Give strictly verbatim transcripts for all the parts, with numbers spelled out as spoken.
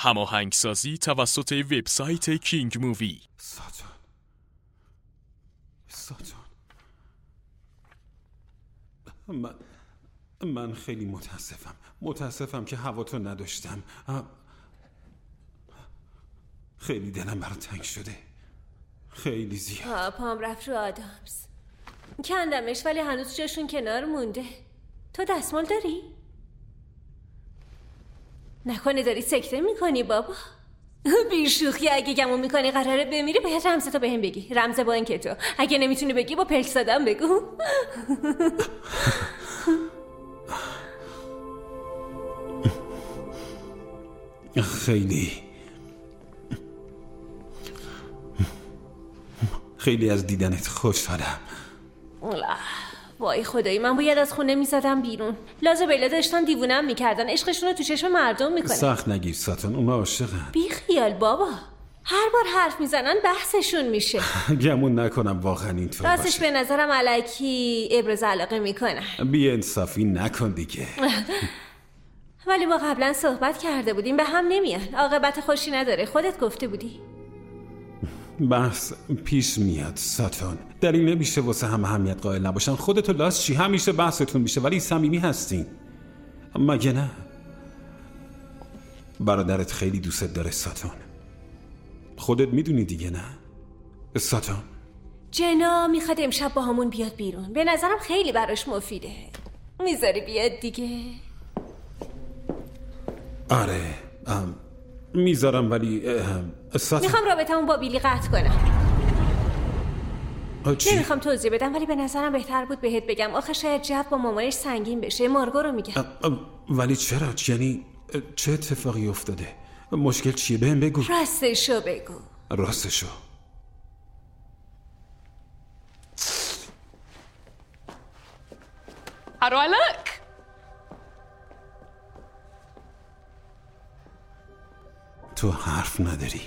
هماهنگسازی توسط وبسایت کینگ مووی. ساتان ساتان من من خیلی متاسفم متاسفم که هوا تو نداشتم. خیلی دلم برات تنگ شده، خیلی زیاد. پام رفت رو آدامز، کندمش ولی هنوز جاشون کنار مونده. تو دستمال داری؟ نکنه داری سکته میکنی بابا؟ بیشوخی، اگه گمون میکنی قراره بمیری باید رمزتو بهم بگی. رمز بانکتو اگه نمیتونی بگی با پلک زدم بگو. خیلی خیلی از دیدنت خوشحالم. وای خدایی، من باید از خونه میزدم بیرون. لازم بیلا داشتن دیوونم میکردن، عشقشون رو تو چشم مردم میکنن. سخت نگیر ساتان، اونا عاشقن. بی خیال بابا، هر بار حرف میزنن بحثشون میشه. گمون نکنم واقعا اینطور باشه. راستش به نظرم الکی ابراز علاقه میکنن. بی انصافی نکن دیگه. ولی ما قبلا صحبت کرده بودیم، به هم نمیان، عاقبت خوشی نداره. خودت گفته بودی. بحث پیش میاد ساتان، دلیل نمیشه واسه هم اهمیت قائل نباشن. خودتو لاس چی همیشه بحثتون میشه ولی صمیمی هستین مگه نه؟ برادرت خیلی دوست داره ساتان، خودت میدونی دیگه نه ساتان؟ جنا میخواد امشب با همون بیاد بیرون، به نظرم خیلی براش مفیده. میذاری بیاد دیگه؟ آره میذارم ولی ساتان میخوام رابطمون با بیلی قطع کنم. چی؟ نمیخوام توضیح بدم ولی به نظرم بهتر بود بهت بگم. آخه شاید جو با مامانش سنگین بشه. مارگو رو میگم. ولی چرا؟ یعنی چه اتفاقی افتاده؟ مشکل چیه؟ بهم بگو. راستشو بگو. راستشو How do I look? تو حرف نداری.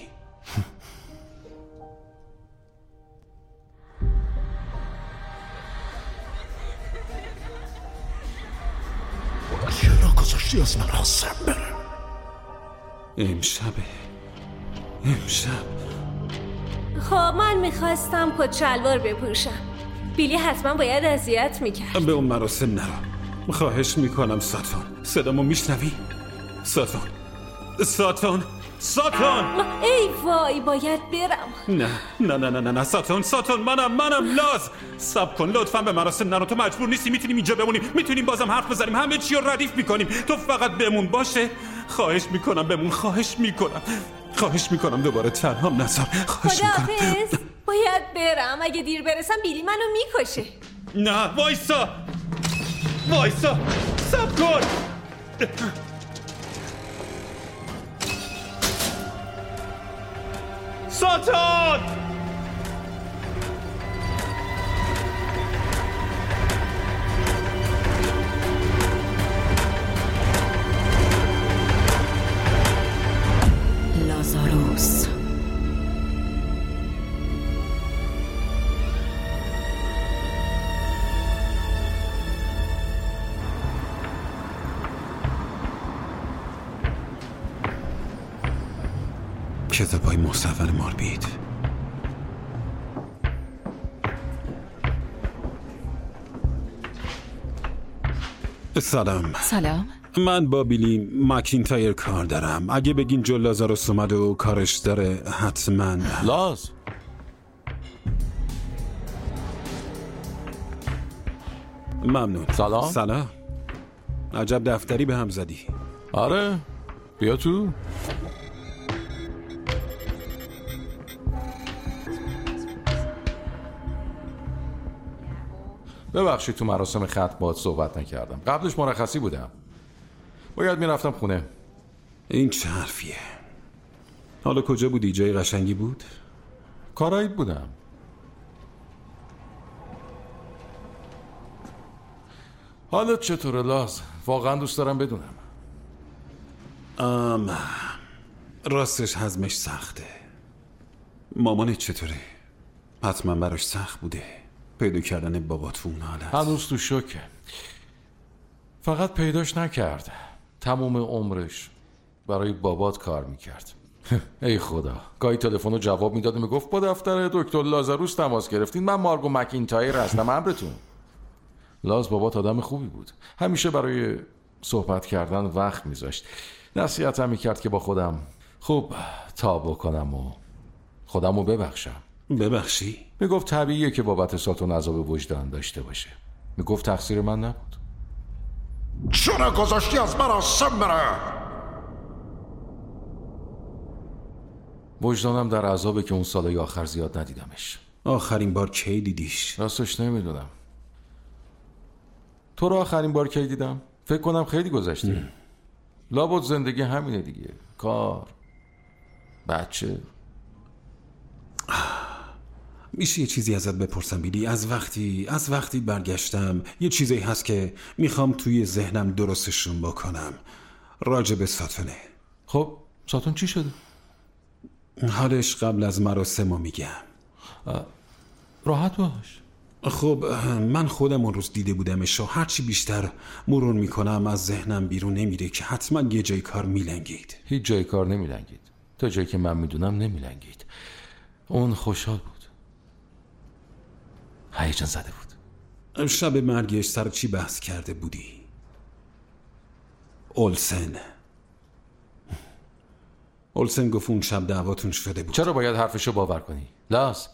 چرا گذاشتی از من حسم برم؟ امشبه امشب خب من میخواستم کت شلوار بپوشم. بیلی حتما باید اذیت میکرد. به اون مراسم نرو، خواهش میکنم ساتان. صدامو میشنوی؟ ساتان ساتان ساتان ای وای باید برم. نه نه نه نه نه نه ساتان ساتان منم منم لاز. صبر کن لطفاً، به مراسم نرو. تو مجبور نیستی، میتونیم اینجا بمونیم، میتونیم بازم حرف بزنیم، همه چی رو ردیف میکنیم. تو فقط بمون باشه. خواهش میکنم بمون، خواهش میکنم خواهش میکنم دوباره تنها نذار. خواهش میکنم. خداحافظ. باید برم، اگه دیر برسم بیلی منو میکشه. نه وایسا وایسا صبر کن. ساتان لازاروس. کتابای مصور ماربید. سلام. سلام. من با بیلی مکینتایر کار دارم. اگه بگین جو لازاروس اومد و کارش داره حتما. لاز ممنون. سلام. سلام. عجب دفتری به هم زدی. آره بیا تو. ببخشید تو مراسم خط باهات صحبت نکردم. قبلش مرخصی بودم، باید میرفتم خونه. این چه حرفیه؟ حالا کجا بودی؟ جای قشنگی بود؟ کارایید بودم. حالت چطوره لاز؟ واقعا دوست دارم بدونم. ام راستش هضمش سخته. مامانت چطوره؟ حتما براش سخت بوده پیدا کردن بابا تو اون حالت. هنوز تو شوکه. فقط پیداش نکرد. تموم عمرش برای بابات کار میکرد. ای خدا، گاهی تلفن رو جواب میداد و میگفت با دفتر دکتر لازاروس تماس گرفتین، من مارگو مکینتایر هستم، امرتون. لاز بابات آدم خوبی بود، همیشه برای صحبت کردن وقت میذاشت. نصیحتم میکرد که با خودم خوب تا بکنم و خودم رو ببخشم. ببخشی؟ میگفت طبیعیه که بابت ساتون عذاب وجدان داشته باشه. میگفت تقصیر من نبود. چرا گذاشتی از مراسم بره؟ وجدانم در عذابه که اون سالای آخر زیاد ندیدمش. آخرین بار کی دیدیش؟ راستش نمیدونم. تو رو آخرین بار کی دیدم؟ فکر کنم خیلی گذشته. لابد زندگی همینه دیگه، کار، بچه. میشه یه چیزی ازت بپرسم بیلی؟ از وقتی از وقتی برگشتم یه چیزی هست که میخوام توی ذهنم درستشون بکنم راجع به ساتونه. خب ساتون چی شده؟ حالش قبل از مراسمو میگم. راحت باش. خب من خودم اون روز دیده بودمش و هرچی بیشتر مرور میکنم از ذهنم بیرون نمیره که حتما یه جای کار میلنگید. هیچ جای کار نمیلنگید. تا جایی که من میدونم نمیلنگید. اون خوشحال بود، هیجان زده بود. شب مرگش سر چی بحث کرده بودی؟ اولسن اولسن گفت اون شب دعواتون شده بود. چرا باید حرفشو باور کنی؟ لاس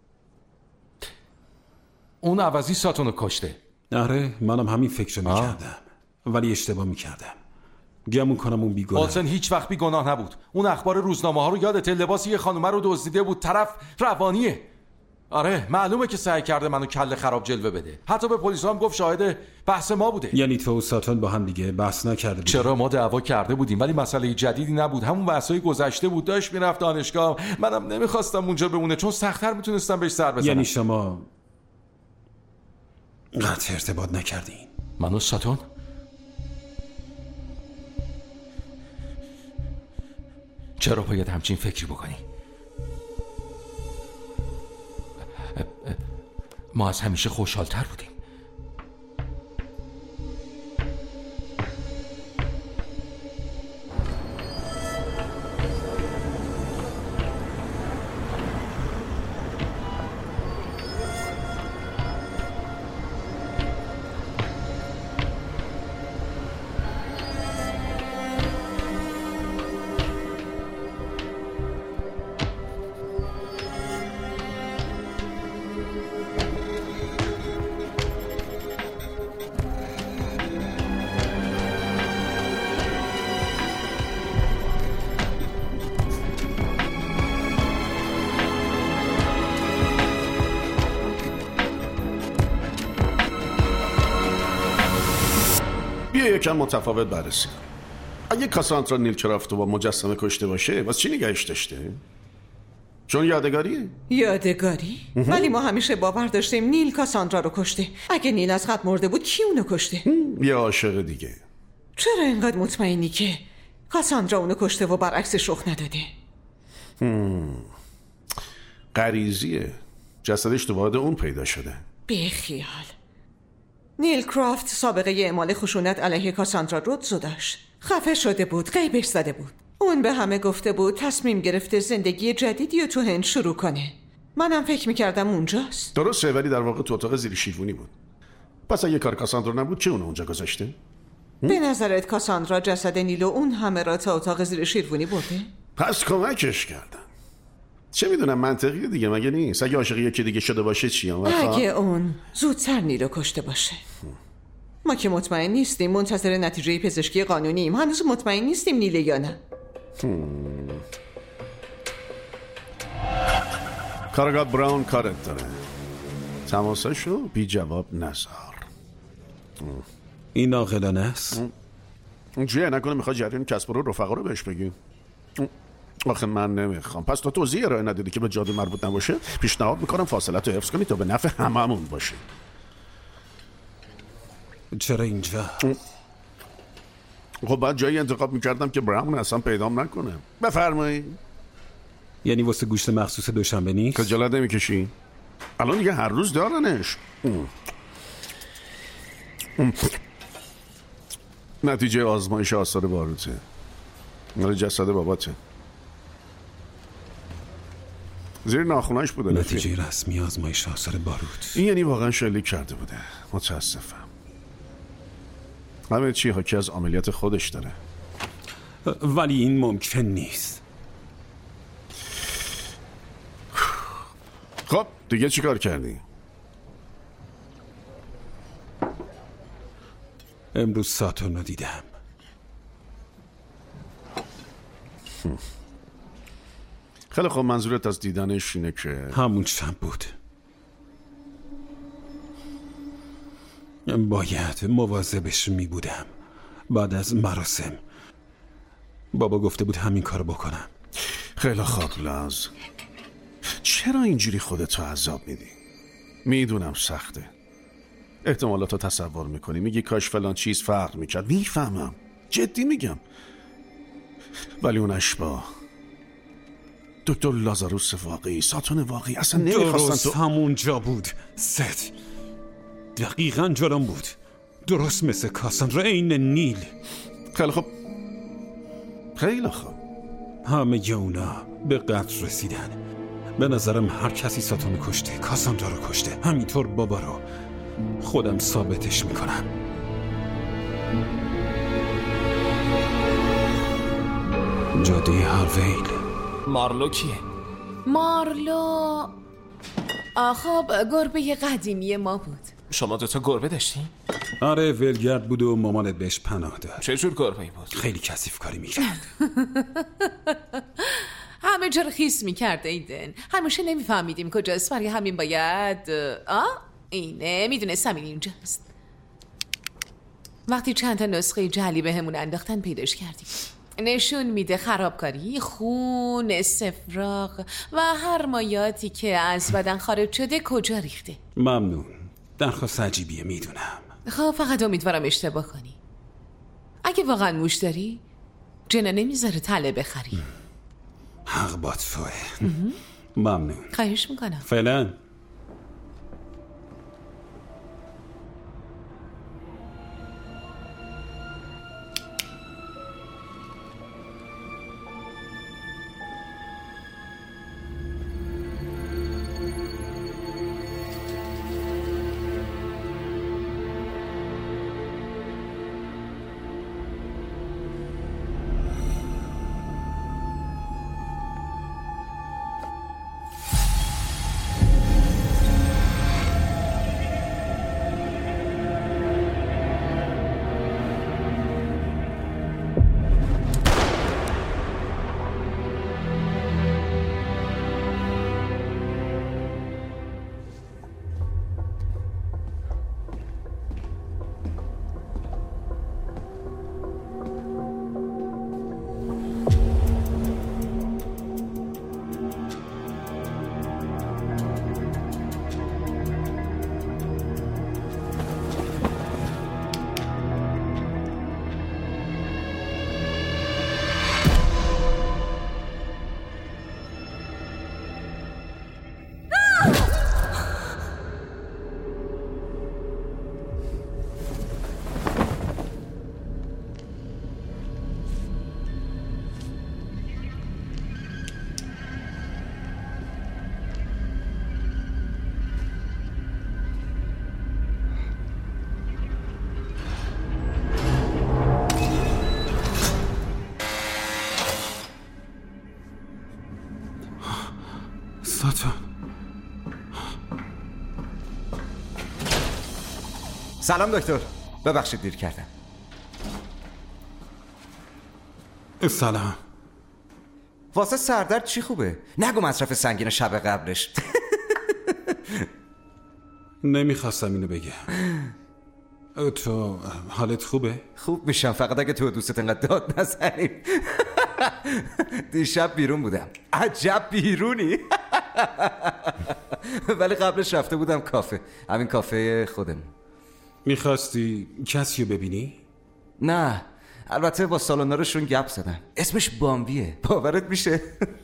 اون عوضی ساتونو کشته. آره منم همین فکر رو میکردم ولی اشتباه میکردم. گمون کنم اون بیگناه. اولسن هیچ وقت بیگناه نبود. اون اخبار روزنامه ها رو یادته؟ لباس یه خانومه رو دزدیده بود، طرف روانیه. آره معلومه که سعی کرده منو کله خراب جلوه بده. حتی به پلیس هم گفت شاهد بحث ما بوده. یعنی تو و ساتون با هم دیگه بحث نکرده بودی؟ چرا، ما دعوا کرده بودیم ولی مسئله جدیدی نبود، همون بحثای گذشته بود. داشت میرفت دانشگاه، منم نمیخواستم اونجا بمونه چون سخت‌تر میتونستم بهش سر بزنم. یعنی شما قطع ارتباط نکردین؟ من و ساتون؟ چرا باید همچین فکری بکنی؟ ما از همیشه خوشحال‌تر بودیم. یکم متفاوت بررسی. اگه کاساندرا نیلکرافت رو با مجسمه کشته باشه واسه چی نگهش داشته؟ چون یادگاریه؟ یادگاری؟ ولی ما همیشه باور داشتیم نیل کاساندرا رو کشته. اگه نیل از قبل مرده بود کی اونو کشته؟ یه عاشق دیگه. چرا اینقدر مطمئنی که کاساندرا اونو کشته و برعکسش رخ نداده؟ غریزیه. جسدش تو وارد اون پیدا شده. بیخیال. نیل کرافت سابقه اعمال خشونت علیه کاساندرا رودزو داشت. خفه شده بود، غیبش زده بود. اون به همه گفته بود تصمیم گرفته زندگی جدیدی رو تو هند شروع کنه. منم فکر میکردم اونجاست. درسته، ولی در واقع تو اتاق زیر شیفونی بود. پس اگه کار کاساندرا نبود چه اونو اونجا گذاشته؟ به نظرت کاساندرا جسد نیل و اون همه را تا اتاق زیر شیفونی برده؟ پس کمکش کردن. چه میدونم، منطقیه دیگه مگه نیست؟ اگه عاشق یکی دیگه شده باشه چی؟ اگه اون زودتر نیل رو کشته باشه. ما که مطمئن نیستیم، منتظر نتیجه پزشکی قانونیم. هنوز مطمئن نیستیم نیله یا نه. کارگاه براون کارت داره. تماساشو بی جواب نذار. این عاقلانه است. چیه؟ نکنه میخواد جریان کسب رو رفقا رو بهش بگی؟ آخه من نمیخوام. پس تو توضیح ارائه ندیدی که به جادو مربوط نباشه. پیشنهاد میکنم فاصلت رو حفظ کنی تا به نفع هممون باشه. چرا اینجا؟ خب بعد جایی انتخاب میکردم که براون اصلا پیدام نکنه. بفرمایید. یعنی واسه گوشت مخصوص دوشنبه نیست؟ خجالت نمیکشی؟ الان دیگه هر روز دارنش. نتیجه آزمایش آثار باروته. مال جسد باباته. زیر ناخوناش بوده. نتیجه رسمی آزمایش آثار باروت. این یعنی واقعا شلیک کرده بوده. متاسفم. همه چی حاکی از عملیات خودش داره. ولی این ممکن نیست. خب دیگه چی کار کردی؟ امروز ساتورن رو دیدم. خیلی خب، منظورت از دیدنش اینه که همون شب بود. باید مواظبش می بودم. بعد از مراسم بابا گفته بود همین کارو بکنم. خیلی خوب لاز، چرا اینجوری خودتو عذاب میدی؟ میدونم سخته، احتمالاتو تصور میکنی، میگی کاش فلان چیز فرق میکرد. میفهمم، جدی میگم، ولی اون اشباح، دکتر لازاروس واقعی، ساتون واقعی، اصلا نمیخواستن درست تو همون جا بود. ست دقیقا جرام بود، درست مثل کاساندرا، عین نیل. خیلی خوب خیلی خوب همه اونا به قتل رسیدن. به نظرم هر کسی ساتون کشته، کاساندرا رو کشته، همینطور بابا رو. خودم ثابتش میکنم. جاده هارویل. مارلو کیه؟ مارلو خب گربه قدیمی ما بود. شما دوتا گربه داشتین؟ آره، ولگرد بود و مامانت بهش پناه داد. چه جور گربه‌ای بود؟ خیلی کثیف کاری میکرد. همه جا رو خیس میکرد ایدن. همیشه نمیفهمیدیم کجاست، برای همین باید آه اینه، میدونستم این اینجاست. وقتی چند تا نسخه جعلی بهمون انداختن پیداش کردیم. نشون میده خرابکاری، خون، استفراغ و هر مایاتی که از بدن خارج شده کجا ریخته. ممنون، درخواست عجیبیه میدونم. خب فقط امیدوارم اشتباه کنی. اگه واقعا موش داری جنا نمیذاره تله بخری. حق با توه. ممنون، خواهش میکنم. فعلا. ساتون. سلام دکتر، ببخشید دیر کردم. سلام. واسه سردرد چی خوبه؟ نگو مصرف سنگین شب قبلش. نمیخواستم اینو بگم. تو حالت خوبه؟ خوب میشم، فقط اگه تو دوستت انقدر داد نزنیم. دیشب بیرون بودم. عجب بیرونی. ولی قبلش رفته بودم کافه، همین کافه خودم. میخواستی کسی رو ببینی؟ نه، البته با سالنارشون گپ زدم. اسمش بامبیه، باورت میشه؟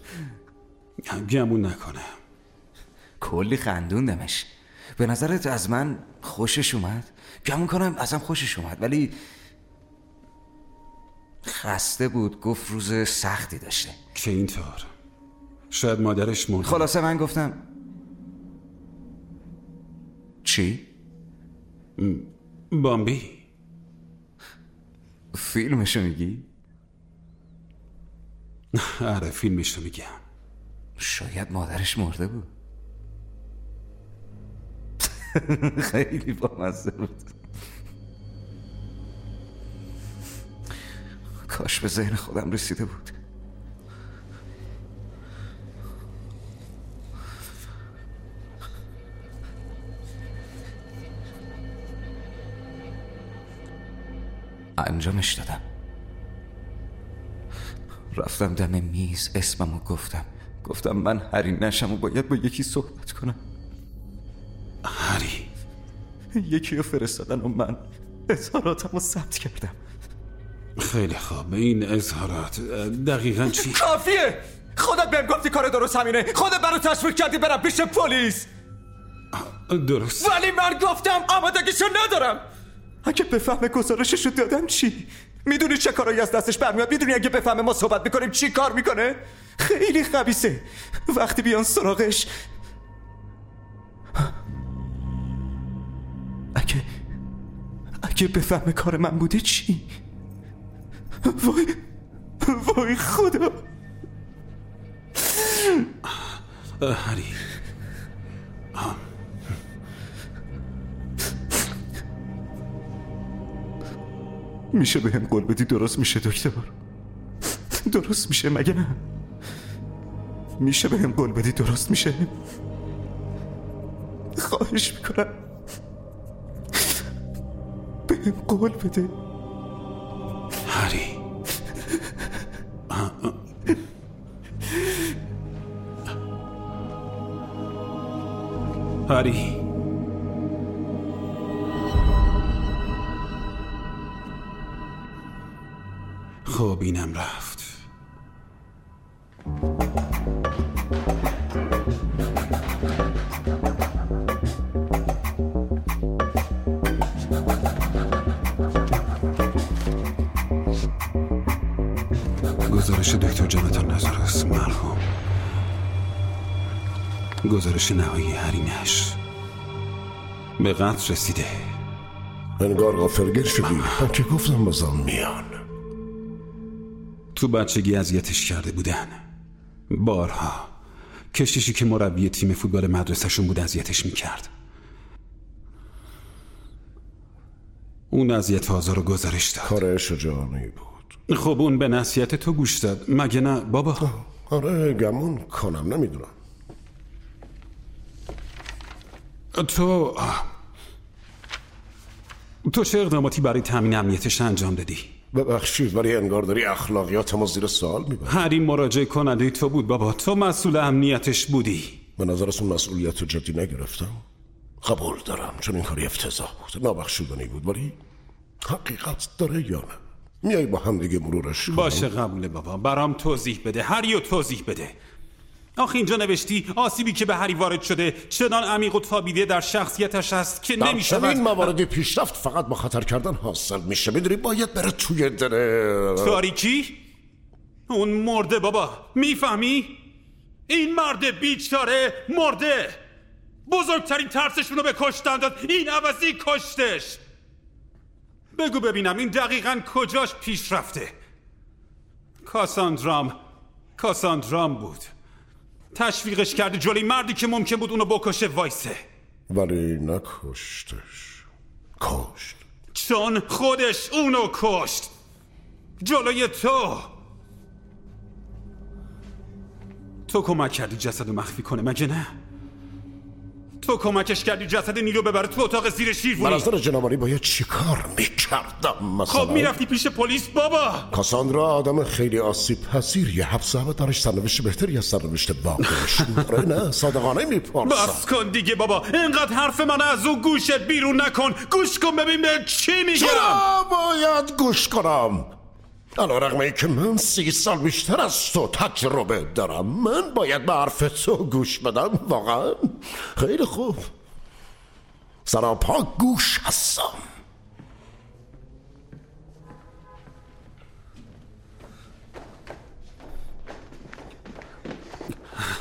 گمون نکنم. کلی خندوندمش. به نظرت از من خوشش اومد؟ گمون کنم ازم خوشش اومد، ولی خسته بود، گفت روز سختی داشته. که اینطور؟ شاید مادرش مرده. خلاصه من گفتم چی؟ بامبی فیلمشو میگی؟ آره فیلمشو میگم. شاید مادرش مرده بود. خیلی بامزه بود. کاش به ذهن خودم رسیده بود. انجامش دادم. رفتم دم میز، اسممو گفتم. گفتم من هری نشم و باید با یکی صحبت کنم. هری یکی رو فرستادن و من اظهاراتم رو ثبت کردم. خیلی خوب. این اظهارات دقیقاً چی؟ کافیه. خودت بهم گفتی کار درست همینه. خودت منو تشویق کردی برم پیش پلیس. درست. ولی من گفتم آمادگیشو ندارم. اگه بفهمه گزارششو دادم چی؟ میدونی چه کارایی از دستش برمیاد؟ میدونی اگه بفهمه ما صحبت میکنیم چی کار میکنه؟ خیلی خبیثه. وقتی بیان سراغش اگه اگه بفهمه کار من بوده چی؟ وای وای خدا. هری میشه به هم قول بدی درست میشه دکتر؟ درست میشه مگه نه؟ میشه به هم قول بدی درست میشه؟ خواهش میکنم به هم قول بده. هری هری خب اینم رفت. گزارش دکتر جاناتان لازاروس مرحوم. گزارش نهایی هری نش به قتل رسیده. انگار غافلگیر شدی. من که گفتم بازم میان. تو بچگی اذیتش کرده بودن بارها. کشیشی که مربی تیم فوتبال مدرسه‌شون بود اذیتش میکرد. اون اذیت آزار رو گزارش داد. کار شجاعانه‌ای بود. خب اون به نصیحت تو گوش داد مگه نه بابا؟ آره گمون کنم نمیدونم. تو تو چه اقداماتی برای تامین امنیتش انجام دادی؟ ببخشید ولی انگار داری اخلاقیاتمو زیر سوال میبری. هری مراجعه کننده تو بود بابا. تو مسئول امنیتش بودی. به نظرتون مسئولیت رو جدی نگرفتم؟ قبول دارم چون این کاری افتضاح بود، نابخشودنی بود، ولی حقیقت داره یا نه؟ میای با هم دیگه مرورش کنم؟ باشه قبوله بابا. برام توضیح بده. هریو توضیح بده. آخه اینجا نوشتی آسیبی که به هری وارد شده چنان عمیق و تابیده در شخصیتش هست که نمیشه. در این مواردی پیشرفت فقط با خطر کردن حاصل میشه. میدونی باید بره توی دره تاریکی. اون مرده بابا. میفهمی؟ این مرده بیچاره مرده. بزرگترین ترسشون رو به کشتن داد. این عوضی کشتش. بگو ببینم این دقیقاً کجاش پیش رفته؟ کاساندرام کاساندرام بود. تشویقش کرده جلوی مردی که ممکن بود اونو بکشه وایسه. ولی نکشتش. کشت. چون خودش اونو کشت جلوی تو. تو کمک کردی جسدو مخفی کنه مگه نه؟ تو کمکش کردی جسد نیلو ببره تو اتاق زیر شیروانی. من از نظر جنابالی باید چی کار میکردم مثلا؟ خب میرفتی پیش پلیس بابا. کاساندرا آدم خیلی آسیب پذیریه. حبس ابدش سرنوشت بهتری از سرنوشت واقعش داره. نه صادقانه میپرسم. بس کن دیگه بابا. اینقدر حرف من از اون گوشت بیرون نکن. گوش کن ببین به چی میگم. چرا باید گوش کنم؟ علیرغم اینکه من سی سال بیشتر از تو تجربه دارم من باید به حرف تو گوش بدم؟ واقعا؟ خیلی خوب. سراپا گوش هستم.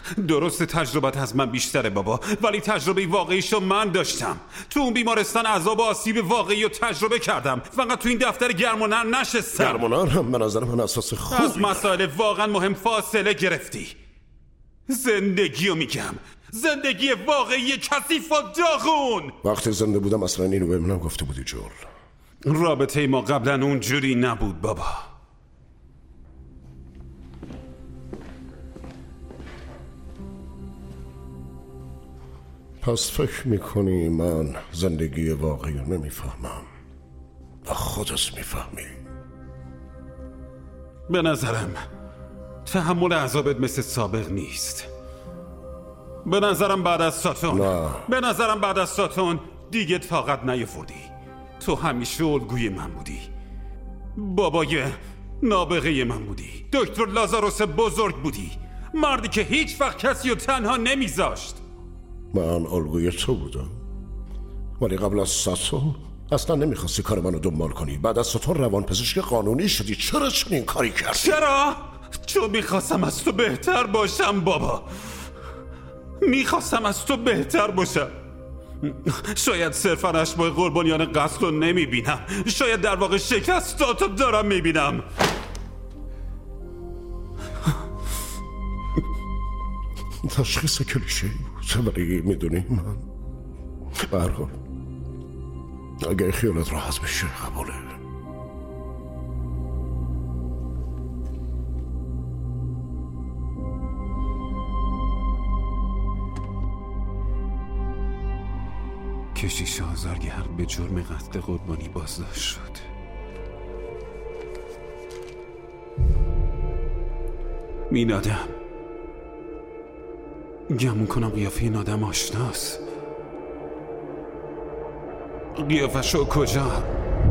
درست تجربت از من بیشتره بابا، ولی تجربه واقعیشو من داشتم. تو اون بیمارستان عذاب و آسیب واقعی رو تجربه کردم. فقط تو این دفتر گرم و نرم نشستم. گرم و نرم به نظر من اساس خوبی. از مسائل واقعا مهم فاصله گرفتی. زندگی رو میگم، زندگی واقعی کثیف و داغون. وقتی زنده بودم اصلا اینو به من گفته بودی جول. رابطه ما قبلا اونجوری نبود بابا. پس فکر میکنی من زندگی واقعی رو نمیفهمم و خودت میفهمی؟ به نظرم تحمل عذابت مثل سابق نیست. به نظرم بعد از ساتون نه. به نظرم بعد از ساتون دیگه طاقت نیاوردی. تو همیشه الگوی من بودی، بابای نابغه من بودی، دکتر لازاروس بزرگ بودی، مردی که هیچ وقت کسی رو تنها نمیذاشت. من الگوی تو بودم، ولی قبل از ساتون اصلا نمیخواستی کار منو دنبال کنی. بعد از ساتون روان پزشک قانونی شدی. چرا چنین کاری کردی؟ چرا؟ چون میخواستم از تو بهتر باشم بابا. میخواستم از تو بهتر باشم. شاید صرفا اشباه قربانیان قتل رو نمیبینم، شاید در واقع شکستاتو دارم میبینم. تشخیص کلیشه‌ای بود، ولی میدونی من به هر حال اگه خیالت راحت بشه قبوله. کشیش آزارگر به جرم قتل قربانی بازداشت شد. این آدم، گمون کنم قیافه این آدم آشناست. قیافه شو کجا؟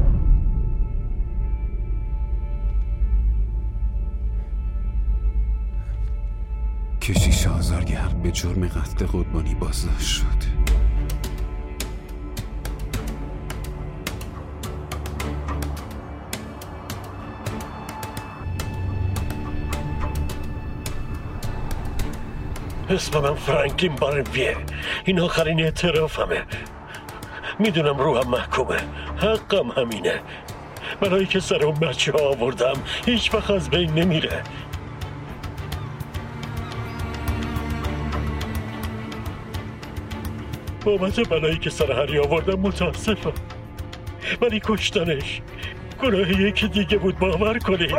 کشیش آزارگر به جرم قتل قربانی بازداشت شد. اسم من فرانکلین بارنویه. این آخرین اعترافمه. میدونم روحم محکومه، حقم همینه. برای که سر اون بچه ها آوردم هیچ وقت از بین نمیره. بابت بلایی که سر هری آوردم متاسفم، ولی کشتنش گناه یکی دیگه بود. باور کنید.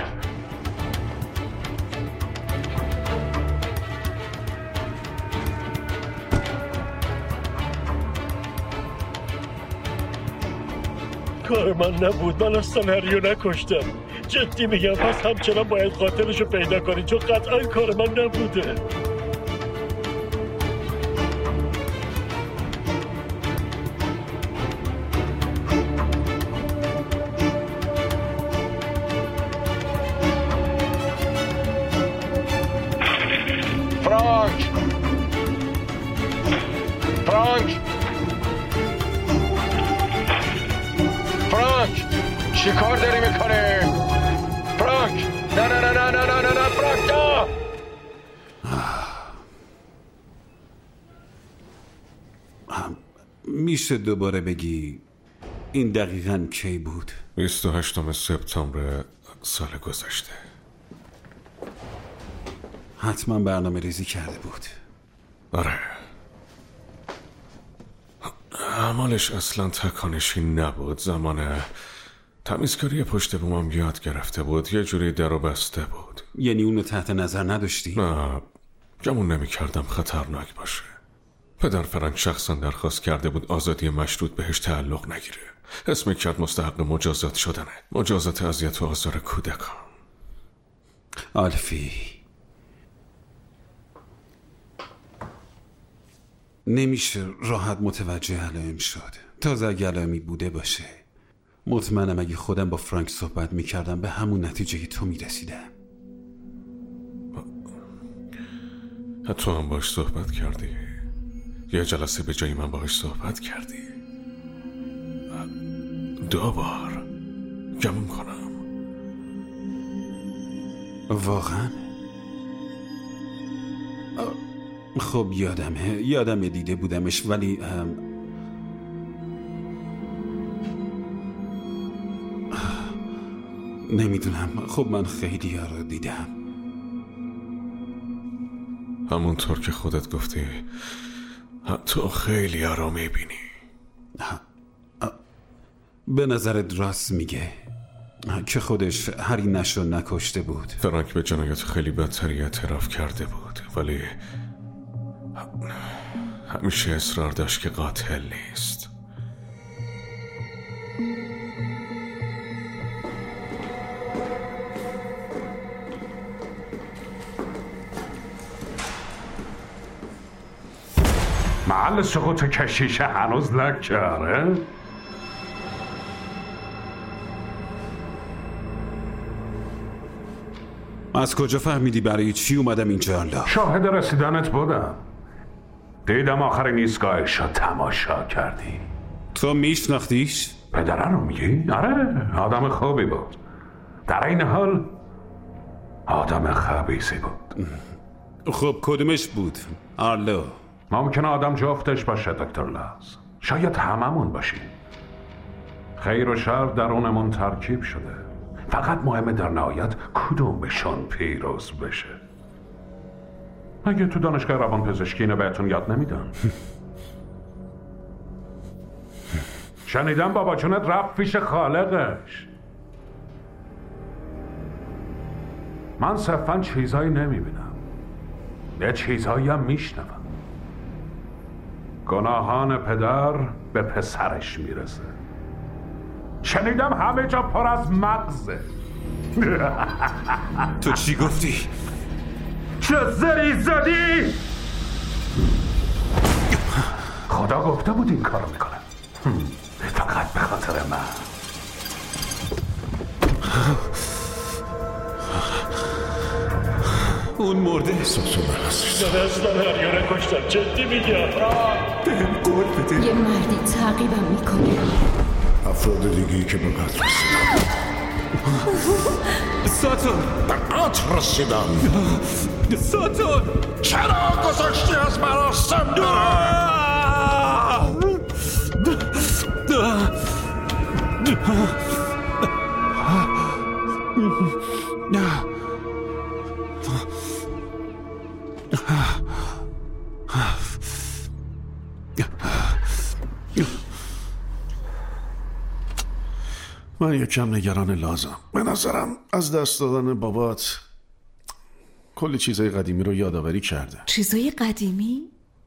کار من نبود. من اصلا هریو نکشتم. جدی میگم. پس همچنان باید قاتلشو پیدا کنید، چون قطعا کار من نبوده. فرانک! فرانک! فرانک! چی کار داری میکنی؟ فرانک! نه نه نه نه نه نه نه نه فرانک نه! میشه دوباره بگی این دقیقاً کی بود؟ بیست و هشتم سپتامبر سال گذشته. حتما برنامه ریزی کرده بود. آره. اعمالش اصلا تکانشی نبود. زمان تمیزکاری پشت بومم یاد گرفته بود. یه جوری در و بسته بود. یعنی اونو تحت نظر نداشتی؟ نه، گمون نمی کردم خطرناک باشه. پدر فرانک شخصا درخواست کرده بود آزادی مشروط بهش تعلق نگیره. اسم کرد مستحق مجازات شدنه. مجازات اذیت و آزار کودکان. آلفی، نمیشه راحت متوجه علائم شد. تازه اگه علائمی بوده باشه. مطمئنم اگه خودم با فرانک صحبت میکردم به همون نتیجه تو میرسیدم. تو هم باش صحبت کردی؟ یه جلسه به جای من باش صحبت کردی؟ دو بار گمون کنم. واقعا؟ خب یادمه یادمه دیده بودمش ولی هم... نمیدونم. خب من خیلی ها رو دیدم. همونطور که خودت گفتی حتی خیلی ها رو میبینی. به نظرت راست میگه که خودش هری نش رو نکشته بود؟ فرانک به جنایت خیلی بدتری اعتراف کرده بود ولی همیشه اصرار داشت که قاتل نیست. محل سقوط کشیشه هنوز نکره؟ از کجا فهمیدی برای چی اومدم اینجا؟ لا شاهد رسیدنت بودم. دیدم آخرین ایستگاهش رو تماشا کردی. تو میشناختیش؟ پدره رو میگی؟ آره آدم خوبی بود. در این حال آدم خبیثی بود. خب کدومش بود؟ آرلو ممکنه آدم جفتش باشه دکتر لاز. شاید هممون باشیم. خیر و شر درونمون ترکیب شده. فقط مهمه در نهایت کدومشون پیروز بشه. مگه تو دانشگاه روان پزشکی اینو بهتون یاد نمیدن؟ شنیدم بابا جونت رفت پیش خالقش. من صرفا چیزایی نمیبینم، یه چیزایی هم میشنوم. گناهان پدر به پسرش میرسه. شنیدم همه جا پر از مغزه. تو چی گفتی؟ چه زری زدی؟ خدا گفته بود این کارو میکنه. فقط به خاطر من. اون مرده. سوسو برسید. من اصلا هریاره کشتم. جدی میگم. بهم قول بده. یه مردی تعقیبم میکنه. افراد دیگه‌ای که به قتل رسیدن. ساتون به قتل رسیدن. ساتون چرا گذاشتی از مراسم برم؟ من یکم نگران لازم. به نظرم از دست دادن بابات کلی چیزای قدیمی رو یادآوری کرده. چیزای قدیمی؟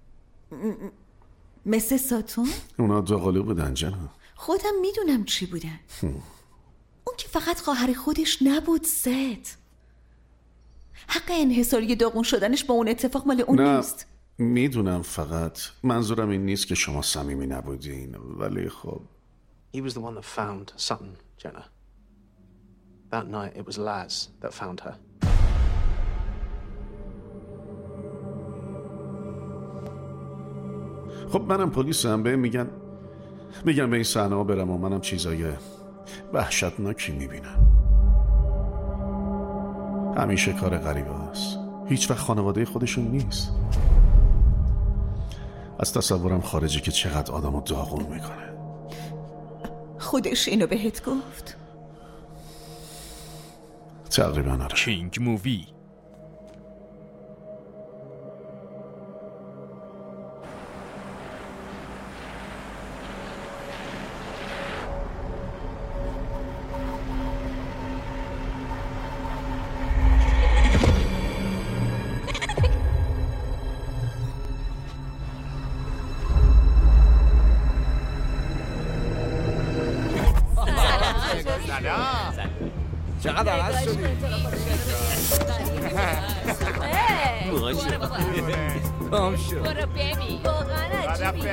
مثل ساتون؟ اونا دوقلو بودن جناب. خودم میدونم چی بودن. اون که فقط خواهر خودش نبود ست. حق انحصاری داغون شدنش با اون اتفاق مال اون نه. نیست. میدونم، فقط منظورم این نیست که شما صمیمی نبودین، ولی خب He was the one that found Sutton, Jenna. That night it was Laz that found her. خب منم پلیسم، به میگن میگن به این صحنه ها برم و منم چیزای وحشتناکی میبینم. همیشه کار غریبه هست. هیچ وقت خانواده خودشون نیست. از تصورم خارجی که چقدر آدمو داغون میکنه. خودش اینو بهت گفت؟ تقریبا آره. کینگ مووی. چقدر عوض شدی؟ باشه کام شد برو ببین واقعا عجیبی.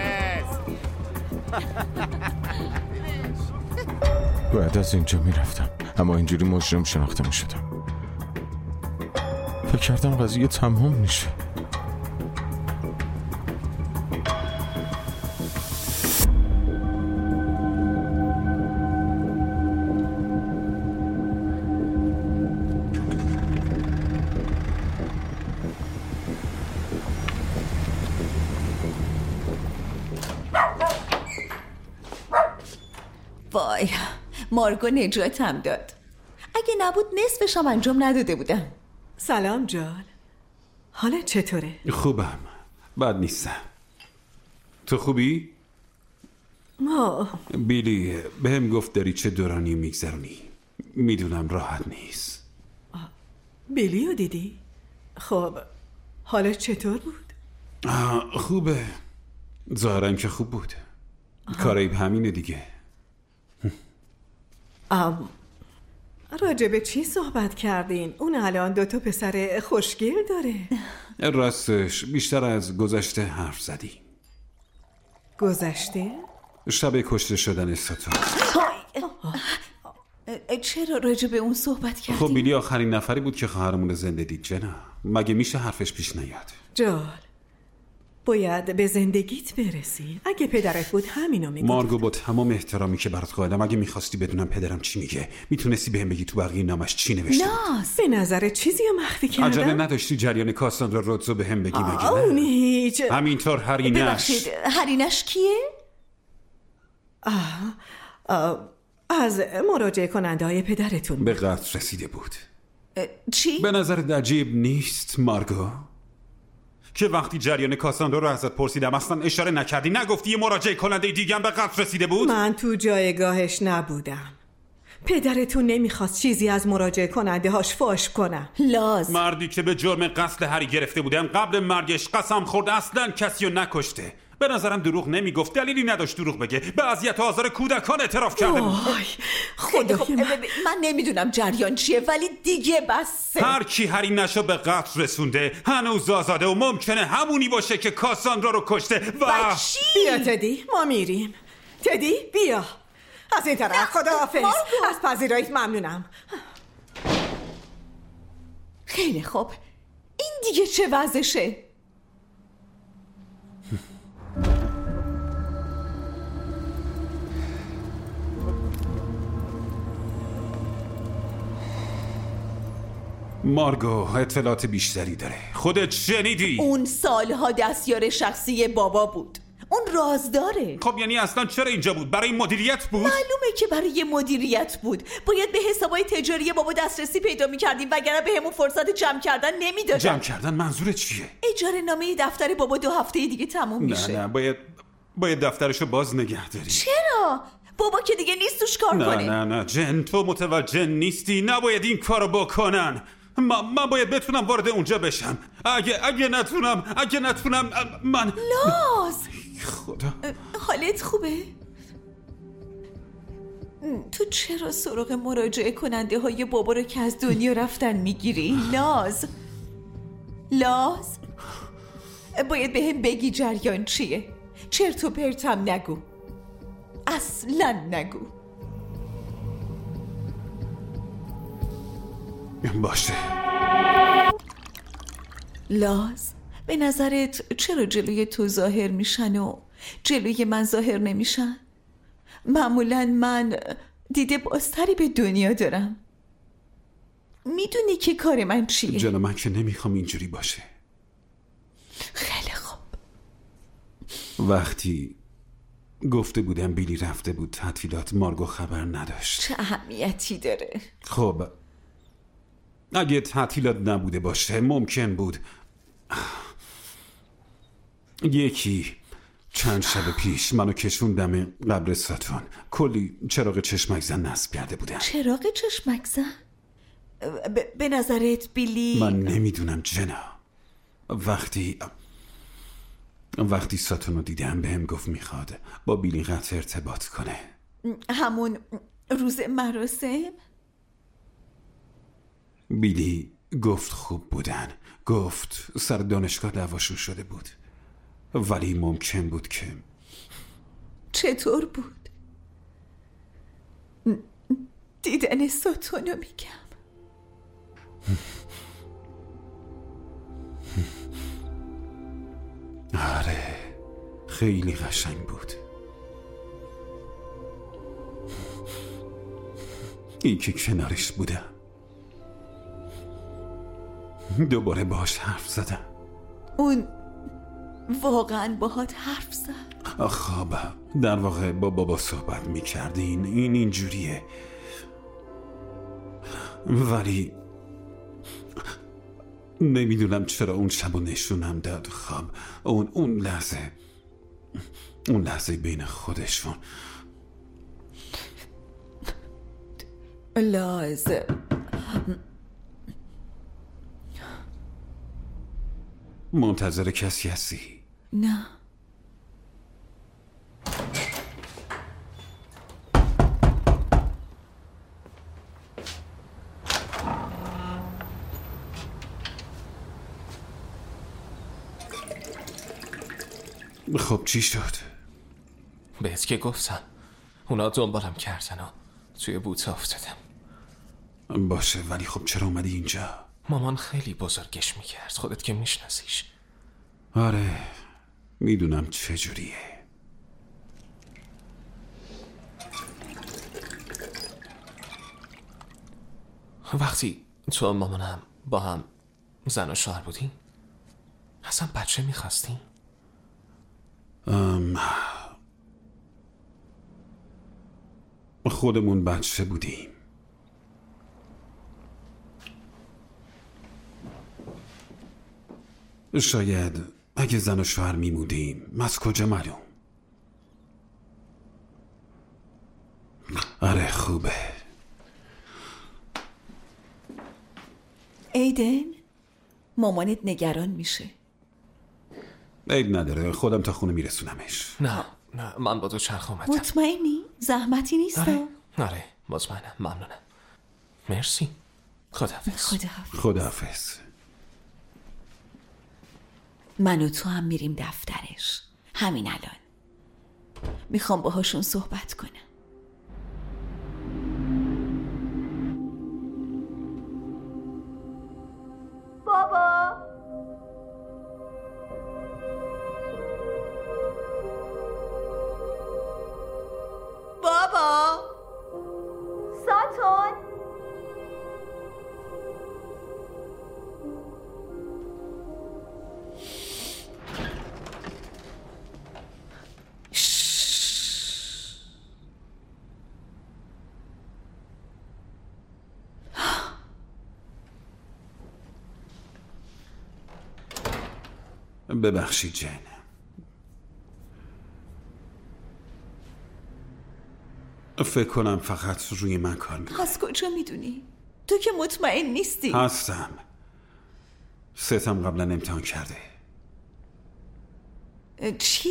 باید از اینجا میرفتم، اما اینجوری مجرم شناخته میشدم. فکر کردم قضیه تمام میشه. وای، مارگو نجاتم داد. اگه نبود نصفشم انجام نداده بودم. سلام جان، حالا چطوره؟ خوبم، بد نیستم. تو خوبی؟ ما بیلی بهم گفت داری چه دورانی میگذرونی. میدونم راحت نیست. بیلیو دیدی؟ خب حالا چطور بود؟ آه، خوبه، ظاهرا که خوب بود. کاریب همینه دیگه. ام راجع به چی صحبت کردین؟ اون الان دو تا پسر خوشگل داره. راستش بیشتر از گذشته حرف زدی. گذشته؟ شب کشته شدن ستون. چرا راجع به اون صحبت کردی؟ خب بیلی آخرین نفری بود که خواهرمون زنده دید جنا. مگه میشه حرفش پیش نیاد؟ جال، باید به زندگیت برسی. اگه پدرت بود همینو میگفت. مارگو، با تمام احترامی که برات قائلم، اگه میخواستی بدونم پدرم چی میگه میتونستی بهم بگی تو بقیه نامش چی نوشته بود. ناز، به نظر چیزی رو مخفی کردم؟ عجله نداشتی جریان کاساندرا رودزو بهم بگی مگه نه؟ اون هیچ. همینطور هرینش. ببخشید، هرینش کیه؟ آه. آه. از مراجعه کننده های پدرتون به قتل رسیده بود. چی؟ به نظر عجیب نیست مارگو که وقتی جریان کاساندرا رو ازت پرسیدم اصلا اشاره نکردی، نگفتی یه مراجعه کننده دیگه هم به قتل رسیده بود؟ من تو جایگاهش نبودم. پدرتون نمیخواست چیزی از مراجعه کننده هاش فاش کنم. لاز، مردی که به جرم قتل هری گرفته بودن قبل مرگش قسم خورد اصلا کسی رو نکشته. به نظرم دروغ نمیگفت، دلیلی نداشت دروغ بگه. به اذیت و آزار کودکان اعتراف کرده بود. خدا خب من... من نمیدونم جریان چیه، ولی دیگه بسه. هر کی هری نشو به قتل رسونده هنوز آزاده و ممکنه همونی باشه که کاساندرا رو کشته. و بیا تدی، ما میریم. تدی بیا از این طرف. خداحافظ. از پذیراییت ممنونم. خیلی خوب، این دیگه چه وضعشه؟ مارگو اطلاعات بیشتری داره. خودت شنیدی؟ اون سالها دستیار شخصی بابا بود. اون رازداره. خب یعنی اصلا چرا اینجا بود؟ برای مدیریت بود؟ معلومه که برای مدیریت بود. باید به حسابای تجاری بابا دسترسی پیدا می‌کردیم وگرنه به همون فرصت جمع کردن نمیدادن. جمع کردن منظورت چیه؟ اجاره نامه دفتر بابا دو هفته دیگه تموم میشه. نه نه باید باید دفترشو باز نگه داری. چرا؟ بابا که دیگه نیست توش کار نه کنه. نه نه جن، تو متوجه نیستی. نباید این کارو بکنن. من, من باید بتونم وارد اونجا بشم. اگه اگه نتونم اگه نتونم من لاز خدا. حالت خوبه؟ تو چرا سراغ مراجعه کننده های بابا رو که از دنیا رفتن میگیری؟ لاز لاز باید به هم بگی جریان چیه. چرت و پرتم نگو، اصلا نگو. باشه. لاز، به نظرت چرا جلوی تو ظاهر میشن و جلوی من ظاهر نمیشن؟ معمولا من دیده بازتری به دنیا دارم. میدونی که کار من چیه؟ جنا من که نمیخوام اینجوری باشه. خیلی خوب. وقتی گفته بودم بیلی رفته بود تعطیلات، مارگو خبر نداشت. چه اهمیتی داره؟ خب اگه تعطیلات نبوده باشه ممکن بود یکی چند شب پیش منو کشوندم قبر ساتون. کلی چراغ چشمک زن نصب کرده بودن. چراغ چشمک زن؟ ب... به نظرت بیلی؟ من نمیدونم جنا. وقتی وقتی ساتونو دیدم بهم گفت میخواد با بیلی قطع ارتباط کنه. همون روز مراسم؟ بیلی گفت خوب بودن. گفت سر دانشگاه دعواشون شده بود ولی ممکن بود که. چطور بود؟ دیدن ساتونو میگم. آره خیلی قشنگ بود. این که کنارش بودم دوباره باهاش حرف زدم. اون واقعا باهات حرف زد؟ خب در واقع با بابا صحبت میکردین، این اینجوریه، ولی نمیدونم چرا اون شب نشونم داد. خب اون اون لحظه اون لحظه بین خودشون لازم منتظر کسی هستی؟ نه. خب چی شد؟ بهت که گفتم اونا دنبالم کردن و توی بوته افتادم. باشه، ولی خب چرا اومدی اینجا؟ مامان خیلی بزرگش میکرد، خودت که میشناسیش. آره میدونم چجوریه. وقتی تو و مامانم با هم زن و شوهر بودیم اصلا بچه میخواستیم؟ ام... خودمون بچه بودیم. شاید اگه زن و شوهر میمودیم، از کجا معلوم؟ آره خوبه. ایدن مامانت نگران میشه. عیب نداره، خودم تا خونه میرسونمش. نه نه من با دو چرخ اومدم. مطمئنی؟ زحمتی نیست؟ آره آره مطمئنم. ممنونم. مرسی. خداحافظ. خداحافظ. خداحافظ. من و تو هم میریم دفترش همین الان. میخوام باهاشون صحبت کنم. بابا بابا ساتون ببخشید جن. فکر کنم فقط روی من کار میکنه. از کجا میدونی؟ تو که مطمئن نیستی. هستم. ستم قبلا امتحان کرده. چی؟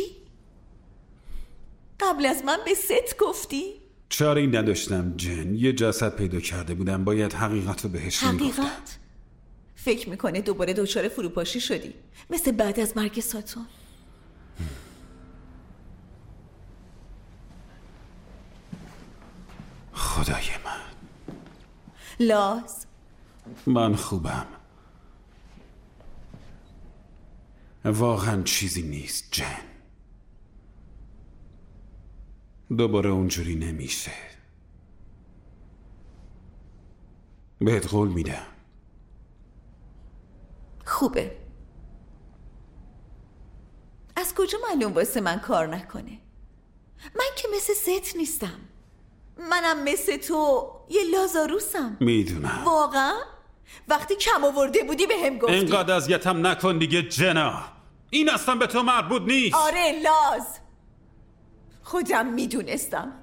قبل از من به ست گفتی؟ چاره این نداشتم جن. یه جسد پیدا کرده بودم، باید حقیقت رو بهش میگفتم. حقیقت؟ فکر میکنه دوباره دچار فروپاشی شدی مثل بعد از مرگ ساتون. خدای من. لاز من خوبم. واقعا چیزی نیست جن. دوباره اونجوری نمیشه. بهت قول میدم. خوبه. از کجا معلوم واسه من کار نکنه؟ من که مثل ست نیستم. منم مثل تو یه لازاروسم. میدونم. واقعا؟ وقتی کم آورده بودی به هم گفتی. اینقدر اذیتم نکن دیگه جنا. این اصلا به تو مربوط نیست. آره لاز. خودم میدونستم.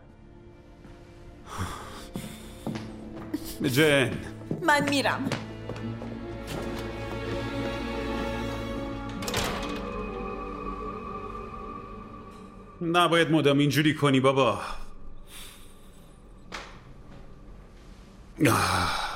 جن من میرم. نباید مدام اینجوری کنی بابا. آه.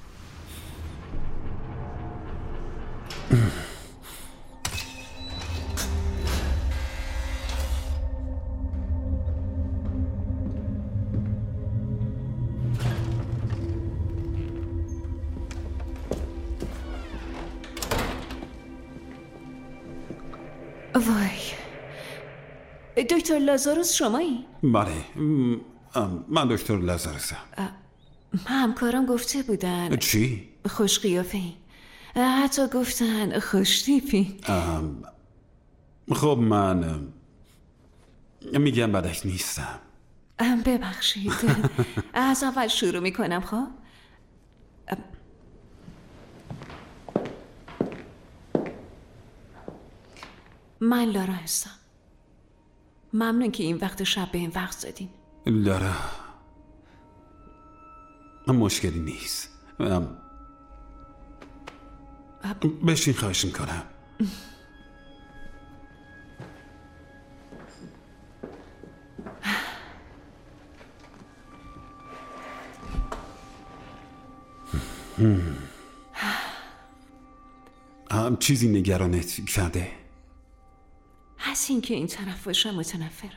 وای، دکتر لازاروس شمایی؟ بله من دکتر لازاروسم. همکارم گفته بودن. چی؟ خوش قیافه‌ای، حتی گفتن خوش تیپی. خب من میگم بدک نیستم. ببخشید. از اول شروع میکنم. خب من لارا هستم. ممنون که این وقت شب به این وقت زدین. لارا مشکلی نیست. بشین خواهش میکنم. چیزی نگرانت کرده؟ از این که این طرف باشم متنفرم.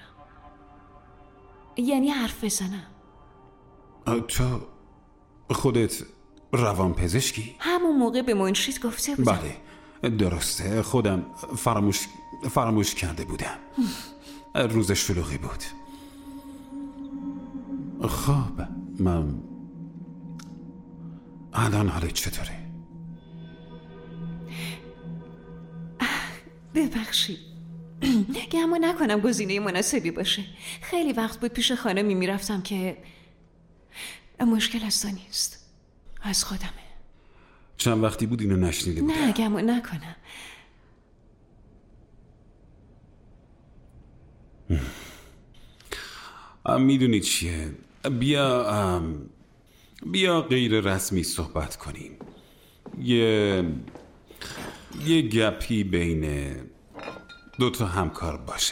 یعنی حرف بزنم. تو خودت روان پزشکی؟ همون موقع به منشید گفته بودم. بله درسته، خودم فراموش فراموش کرده بودم. روز شلوغی بود. خب من الان حالت چطوره؟ ببخشید گمون نکنم گزینه مناسبی باشه. خیلی وقت بود پیش خانمی میرفتم که مشکل اصلا نیست، از خودمه. چند وقتی بود اینو نشنیده بودم. نه گمون نکنم. میدونی چیه؟ بیا بیا غیر رسمی صحبت کنیم. یه یه گپی بین دو تا همکار باشه.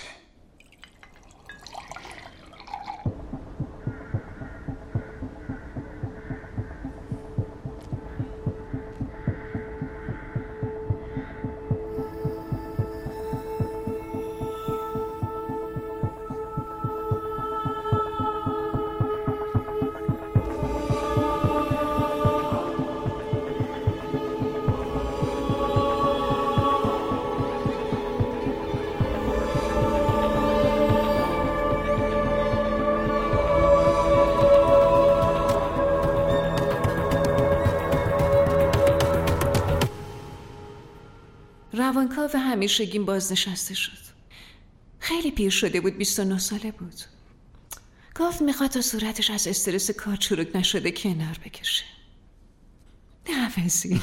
روانکاو همیشگیم بازنشسته شد. خیلی پیر شده بود، بیست و نه ساله بود. گفت میخواد تا صورتش از استرس کار چروک نشده کنار بکشه. نفسی.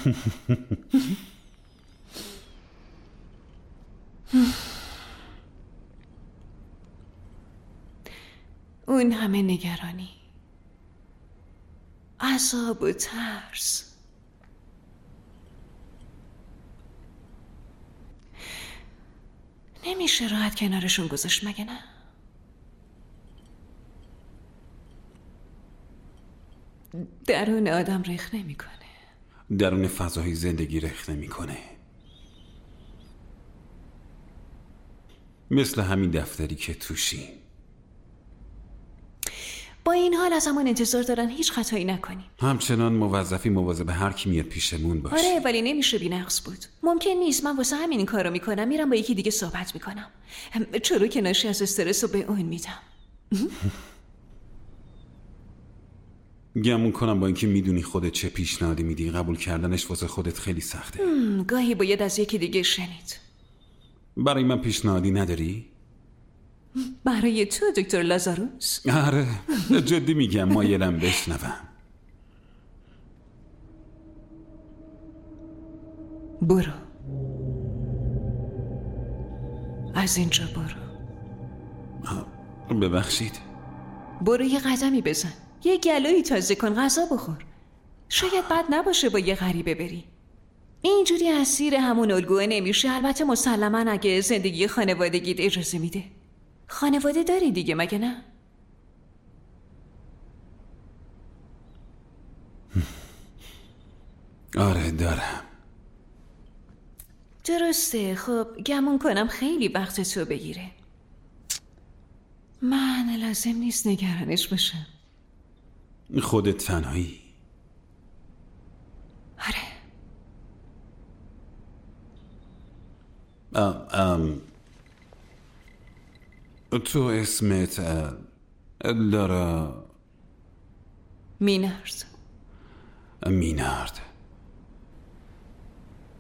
اون همه نگرانی، عذاب و ترس. نمیشه راحت کنارشون گذاشت مگه نه؟ درون آدم رخ نمیکنه. درون فضای زندگی رخ نمیکنه. مثل همین دفتری که توشی. با این حال از همون انتظار دارن هیچ خطایی نکنیم. همچنان موظفی مواظب هر کی میاد پیشمون باشی. آره ولی نمیشه بی‌نقص بود. ممکن نیست. من واسه همین این کارو میکنم. میرم با یکی دیگه صحبت میکنم. چرا که ناشی از استرس رو به اون میدم. گمون کنم با اینکه میدونی خودت چه پیشنهادی میدی قبول کردنش واسه خودت خیلی سخته. گاهی باید از یکی دیگه شنید. برای من پیشنهادی نداری؟ برای تو دکتر لازاروس؟ آره جدی میگم، مایلم بشنوم. برو از اینجا برو. ببخشید. برو یه قدمی بزن، یه گلویی تازه کن، غذا بخور. شاید بد نباشه با یه غریبه بری. اینجوری اسیر همون الگوه نمیشه. البته مسلما اگه زندگی خانوادگیت اجازه میده. خانواده داری دیگه مگه نه؟ آره دارم. درسته. خب گمون کنم خیلی وقت تو بگیره. من لازم نیست نگرانش باشم. خودت تنهایی؟ آره. ام ام تو اسمت لارا مینارد. مینارد.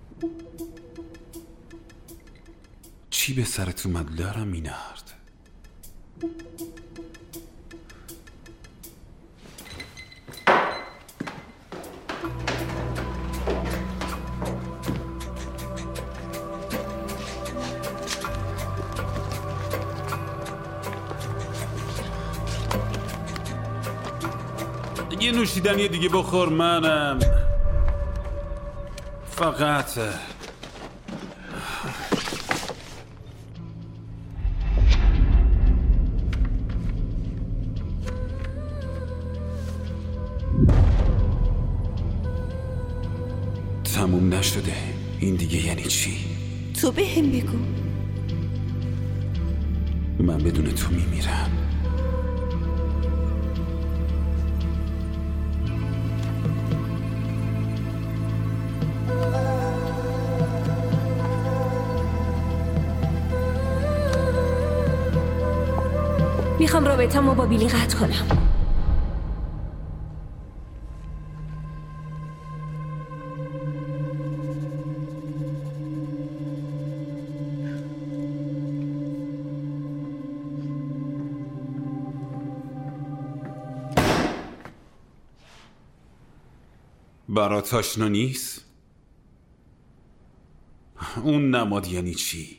چی به سرت اومد لارا مینارد؟ یه نوشیدنی دیگه بخور منم. فقط تموم نشده. این دیگه یعنی چی؟ تو به هم بگو. من بدون تو میمیرم. میخوام رابطه‌مو با بیلی قطع کنم. برات آشنا نیست؟ اون نماد یعنی چی؟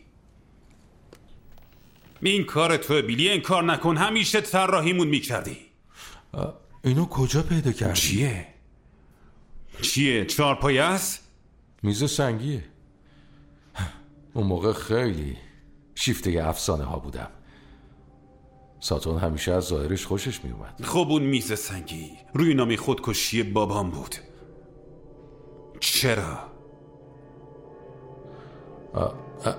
این کار توه بیلی، این کار نکن. همیشه طراحیمون میکردی. اینو کجا پیدا کردی؟ چیه؟ چیه؟ چهارپایه است؟ میز سنگیه. اون موقع خیلی شیفته افسانه ها بودم. ساتون همیشه از ظاهرش خوشش میومد. خب اون میز سنگی روی نامه خودکشی بابام بود. چرا؟ آ، آ.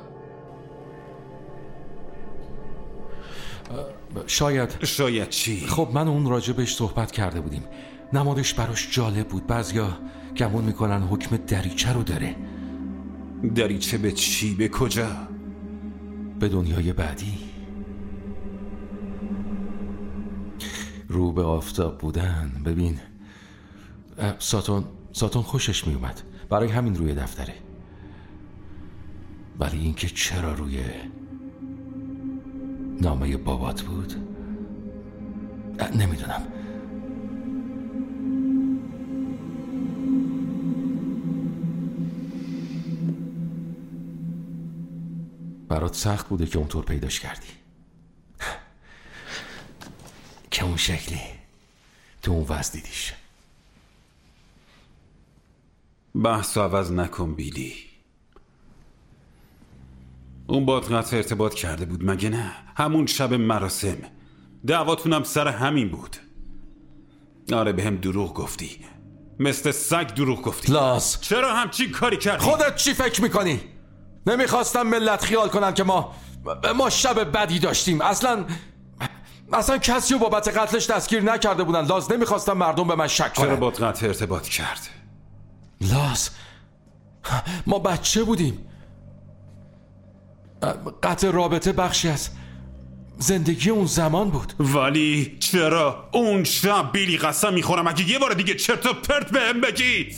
شاید شاید چی؟ خب من اون راجع بهش صحبت کرده بودیم. نمادش براش جالب بود. بعضیا گمون میکنن حکم دریچه رو داره. دریچه به چی؟ به کجا؟ به دنیای بعدی. رو به آفتاب بودن. ببین ساتون ساتون خوشش میومد، برای همین روی دفتره. ولی اینکه چرا روی نامه بابات بود نمیدونم. برات سخت بوده که اونطور پیداش کردی، که اون شکلی تو اون وضع دیدیش. بحث عوض نکن بیلی. اون باید قطع ارتباط کرده بود مگه نه؟ همون شب مراسم دعواتونم سر همین بود. آره به هم دروغ گفتی، مثل سگ دروغ گفتی. لاس چرا همچین کاری کردی؟ خودت چی فکر میکنی؟ نمیخواستم ملت خیال کنن که ما ما شب بدی داشتیم. اصلا اصلا کسی رو بابت قتلش دستگیر نکرده بودن. لاس نمیخواستم مردم به من شک کنن. چرا باید قطع ارتباط کرد؟ لاس ما بچه بودیم. قطع رابطه بخشی از زندگی اون زمان بود. ولی چرا اون شب بیلی قسم میخورم اگه یه بار دیگه چرت و پرت بهم بگی.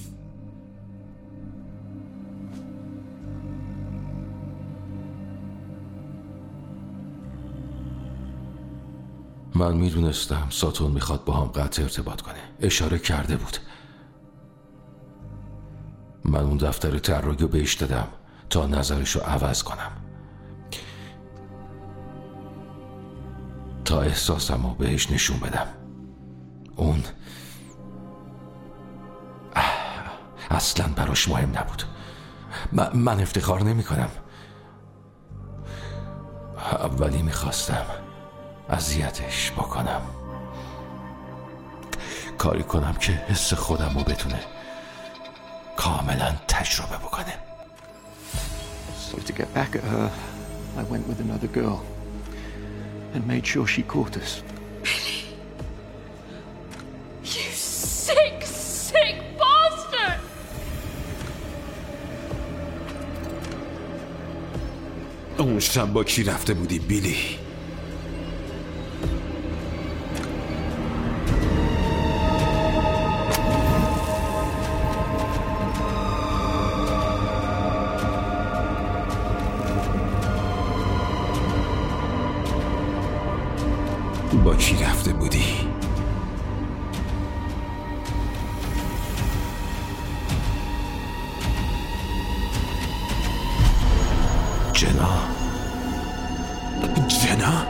من میدونستم ساتون میخواد با هم قطع ارتباط کنه. اشاره کرده بود. من اون دفتر طراحی رو بهش دادم تا نظرش رو عوض کنم، تا احساسم رو بهش نشون بدم. اون اصلا براش مهم نبود. من, من افتخار نمی کنم، ولی میخواستم اذیتش بکنم، کاری کنم که حس خودم رو بتونه کاملا تجربه بکنه. So to get back at her, I went with another girl and made sure she caught us. You sick, sick bastard! اون شب با کی رفته بودی بیلی؟ با کی رفته بودی؟ جنا جنا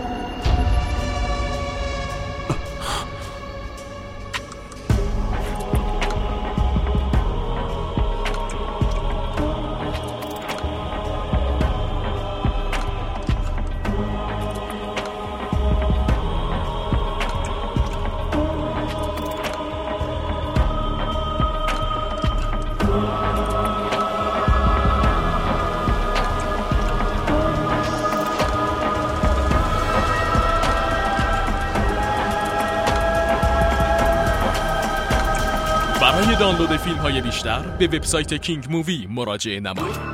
برای دانلود فیلم های بیشتر به وبسایت کینگ مووی مراجعه نمایید.